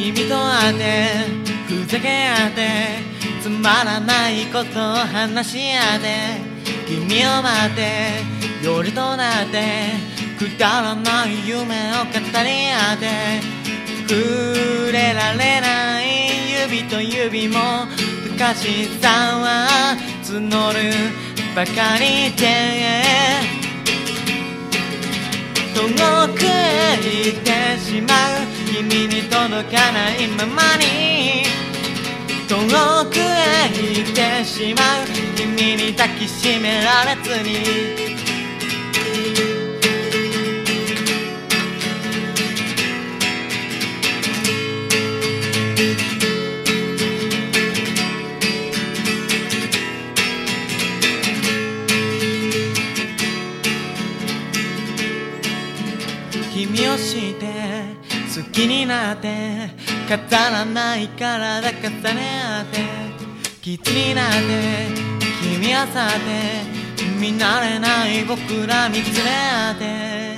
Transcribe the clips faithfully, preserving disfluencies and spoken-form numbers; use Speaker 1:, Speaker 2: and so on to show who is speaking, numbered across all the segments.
Speaker 1: 君と会ってふざけ合ってつまらないことを話し合って君を待って夜となってくだらない夢を語り合って触れられない指と指も不可しさは募るばかりで遠くへ行ってしまう君に届かないままに遠くへ行ってしまう君に抱きしめられずに君を知って好きになって飾らない体重ね合って傷になって君は去って見慣れない僕ら見つめ合って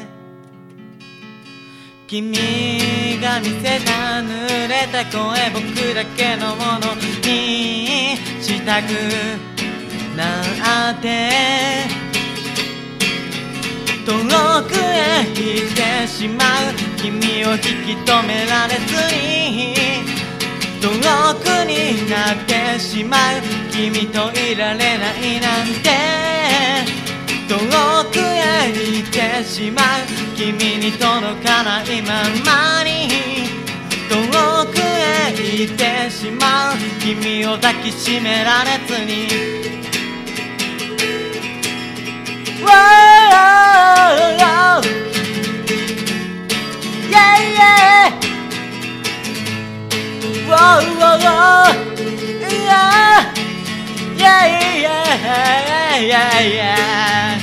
Speaker 1: 君が見せた濡れた声僕だけのものにしたくなって遠くへ行ってしまう君を引き止められずに遠くになってしまう君といられないなんて遠くへ行ってしまう君に届かないままに遠くへ行ってしまう君を抱きしめられずにWhoa, yeah, yeah. Whoa, whoa, whoa. Yeah, yeah, yeah, yeah, yeah.